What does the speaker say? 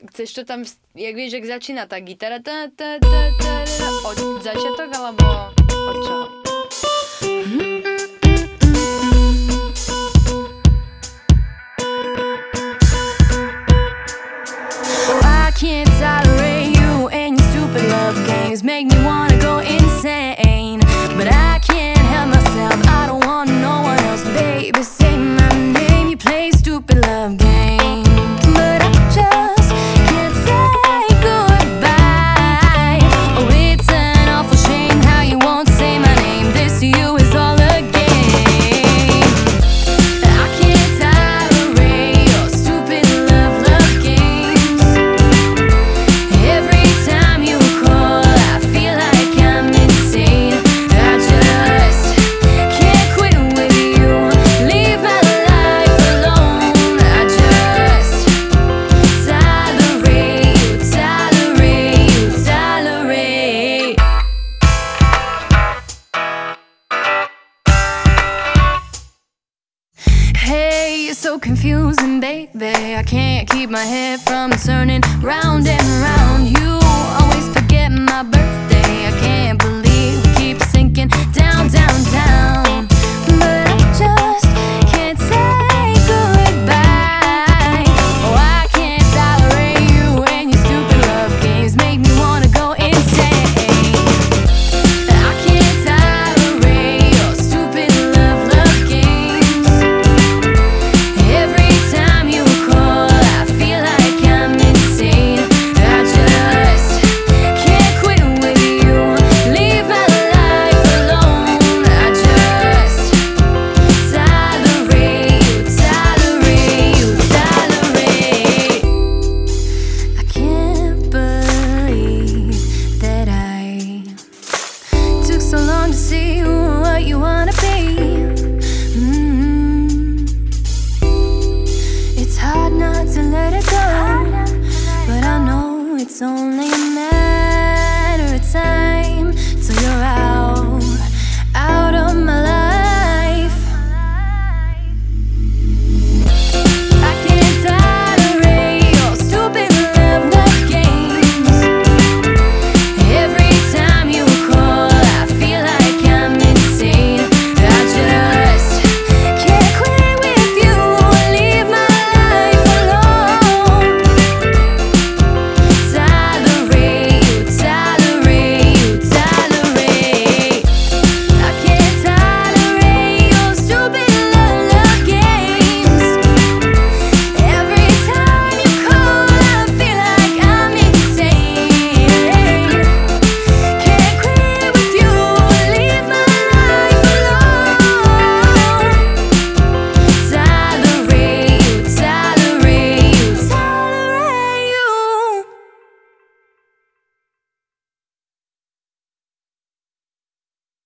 chceš to tam, jak vieš, jak začína tá gitara, od začiatok, alebo od čoho? I can't tolerate you and your stupid love games. Make me wanna go insane, but I can't help myself. I don't want no one else. Baby, say my name. You play stupid love games, but I just can't say goodbye. Oh, it's an awful shame how you won't say my name. This to you is all a game. I can't tolerate your stupid love games. Every time you call, I feel like I'm insane. I just can't quit with you. Leave my life alone. I just tolerate you, tolerate you, tolerate. Hey, you're so confusing, baby. I can't keep my head from turning round and round. You always forget my birthday. I can't believe we keep sinking down, down, down. But I just can't say goodbye. Oh, I can't tolerate you and your stupid love games. Make me wanna go insane. I can't tolerate your stupid love games. Every time you call, I feel like I'm insane. I just can't quit with you. Leave my life alone. I just tolerate you, tolerate you, tolerate. I can't believe that I took so long to see what you wanna be. It's hard not to let it go, but I know it's only a matter